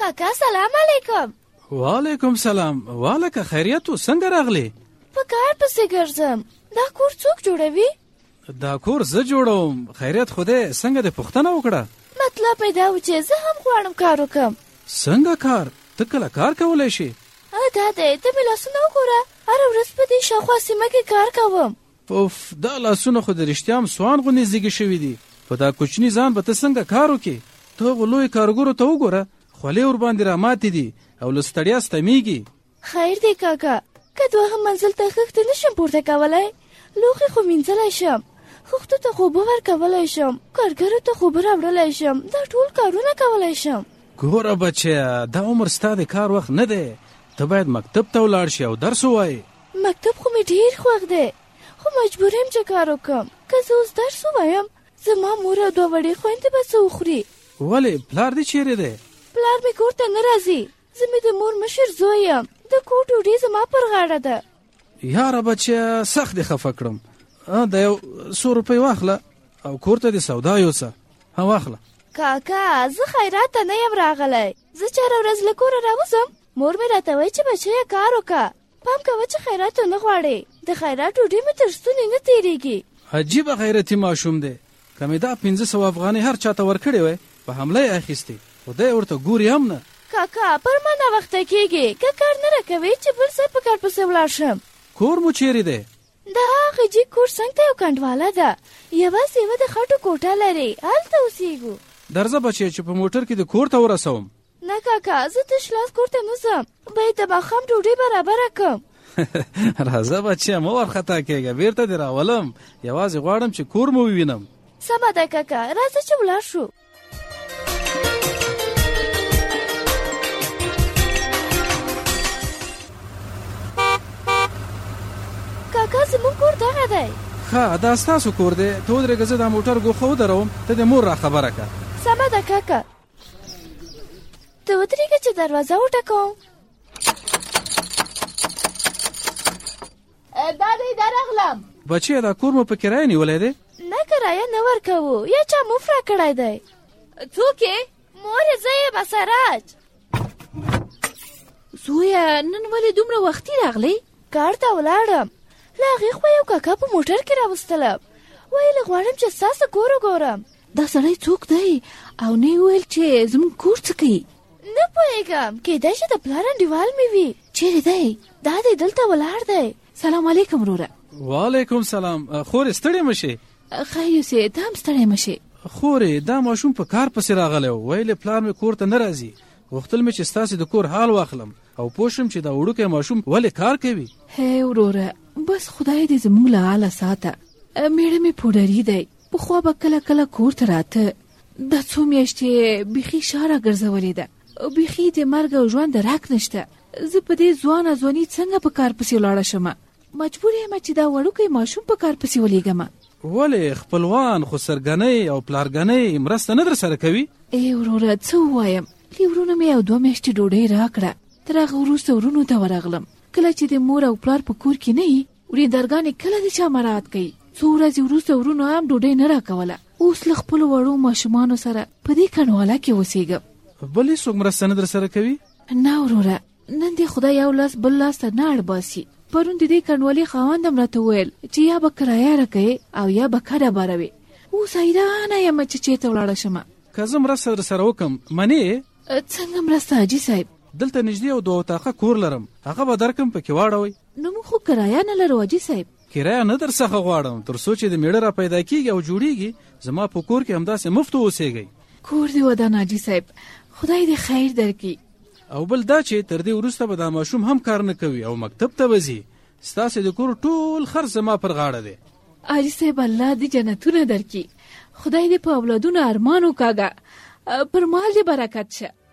کاکا سلام علیکم. وعلیکم سلام. والکه خیریت و څنګه راغلی؟ په کار پسې ګرځم. دا کور څوک جوړوي؟ دا کور زه جوړوم. خیریت خدای څنګه دې پوښتنه وکړه؟ مطلب پیدا و چې زه هم غواړم کار وکم. څنګه کار؟ ته کله کار کولی شي؟ دا دی ته مې لاسونه وګوره. هره ورځ په دې شاوخوا سیمه کې کار کوم. اوف دا لاسونه خو د رښتیا هم سوان غوندې زیږې شوي دي. په دا کوچني ځان به ته څنګه کار وکړې؟ ته هغو لویو کارګرو ته وګوره، خولې ورباندې راماتې دي او له ستړیا ستمیږي. خیر دی کاکا، که دوهم منزل ته خښتې نشم پورته کولی، لوښي خو مینځلی شم، خښتو ته خوبه ورکولی شم، کارګرو ته خوبه راوړلی شم، دا ټول کارونه کولی شم. ګوره بچیه، دا عمر ستا د کار وخت نه دی. ته باید مکتب ته ولاړ شي او درس ووایې. مکتب خو مې ډېر خوښ دی، خو مجبور یم چې کار وکړم. که زه اوس درس ووایم زما مور او دوه وړې خویندې به څه وخوري. ولې پلار دې چیرې دی؟ پلار مې کور ته نه راځي. زه مې د مور مشر زوی یم. د کور ډوډۍ زما پر غاړه ده. یاره بچیه سخت دې خفه کړم. دا یو 100 روپۍ واخله او کور ته دې سودا یوسه. واخله. کاکا زه خیرات ته نه یم راغلی. زه چې هره ورځ له کوره راوځم مور مې راته وایي چې بچیه کار وکړه. پام کوه چې خیرات نه غواړې. د خیرات ډوډۍ مې تر ستوني نه تېرېږي. عجیبه غیرتي ماشوم دی. که مې دا 500 افغانۍ هر چاته ورکړې وای په حمله یې اخیستې. خدای ورته ګوري هم نه. کاکا پر ما ناوخته کېږي. که کار نه راکوې چې بل ځای په کار پسې ولاړ شم. کور مو چیرې دی؟ د هغه جیګ کور څنګ ته یو کنډواله ده. یوازې یوه د خټو کوټه لري، هلته اوسېږو. درځه بچیه چې په موټر کې د کور ته ورسوم. نه کاکا زه تش لاس کور ته نه ځم. باید د ماښام ډوډۍ برابره کړم. راځه بچیه مه وارخطا کېږه، بېرته دې راولم. یوازې غواړم چې کور مو ووینم. سمه ده کاکا، راځه چې ولاړ شو. کاکا زموږ کور دغه دی. ښه دا ستاسو کور دی. ته ودرېږه زه دا موټر ګوښه ودروم، ته د مور را خبره کړه. سمه ده کاکا. ته ودرېږه چې دروازه وټکوم. دا دی درغلم. بچیه دا کور مو په کرایه نیولی دی؟ نه کرایه نه ورکوو، یا چا مفت را کړی دی. څوک یې؟ مور یې زه یم اسراج. زویه نن ولې دومره وختي راغلی؟ کار ته ولاړم. له هغې خوا یو کاکا په موټر کې راوستلم. ویل غواړم چې ستاسو کور وګورم. دا سړی څوک دی او نه یې ویل چې زموږ کور څه کوي؟ نه پوهېږم، کیدای شي د پلار انډیوال مې وي. چیرې دی؟ دا دی دلته ولاړ دی. سلام علیکم وروره. وعلیکم سلام. خورې ستړې مه شې. خیر یوسې ته هم ستړی مه شې. خورې دا ماشوم په کار پسې راغلی و. ویلې پلار مې کور ته نه راځي. غوښتل مې چې ستاسې د کور حال واخلم او پوه شم چې دا وړوکی ماشوم ولې کار کوي. هی وروره بس خدای دې زموږ له حاله ساته. میړه مې پوډري دی. پخوا به کله کله کور ته راته. دا څو میاشتې بیخي شاره ګرځولې ده. بیخي د مرګ او ژوند درک نشته. زه په دې ځوانه ځواني څنګه په کار پسې ولاړه شمه؟ مجبور یم چې دا وړوکی ماشوم په کار پسې ولېږم. ولې خپلوان خسرګنۍ او پلارګنۍ مرسته نه در سره کوي؟ ای وروره څه ووایم؟ لې ورونه مې یو 2 میاشتې ډوډۍ راکړه. تر هغه وروسته ورونو ته ورغلم. کله چې د مور او پلار په کور کې نه وي وریندارګانې کله د چا مراعات کوي. څو ورځې وروسته ورونو هم ډوډۍ نه راکوله. اوس له خپلو وړو ماشومانو سره په دې کنډواله کې اوسېږم. بل هېڅوک مرسته نه در سره کوي؟ نه وروره نن دې خدای یو لاس بل لاس ته نه اړباسي. پرون د دې کنډوالې خاوند هم راته وویل چې یا به کرایه راکوې او یا به کډه باروې. اوس حیرانه یم چې چېرته ولاړه شمه. که زه مرسته در سره وکړم منې؟ څنګه مرسته حاجي صاحب؟ دلته نږدې یو 2 اطاقه کور لرم، هغه به درکم پکې واړوئ. نو موږ خو کرایه نه لرو حاجي صاحب. کرایه نه در څخه غواړم تر څو چې د میړه را پیدا کېږي او جوړېږي. زما په کور کې همداسې مفت اوسېږئ. کور دې ودان حاجي صاحب، خدای دې خیر درکړي. او بل دا چې تر دې وروسته به دا ماشوم هم کار نه کوي او مکتب ته به ځي. ستاسې د کور ټول خرڅ زما پر غاړه دی. حاجي صاحب الله دې جنتونه درکړي. خدای دې په اولادونو ارمان وکاږه. پر مال دې برکت شه.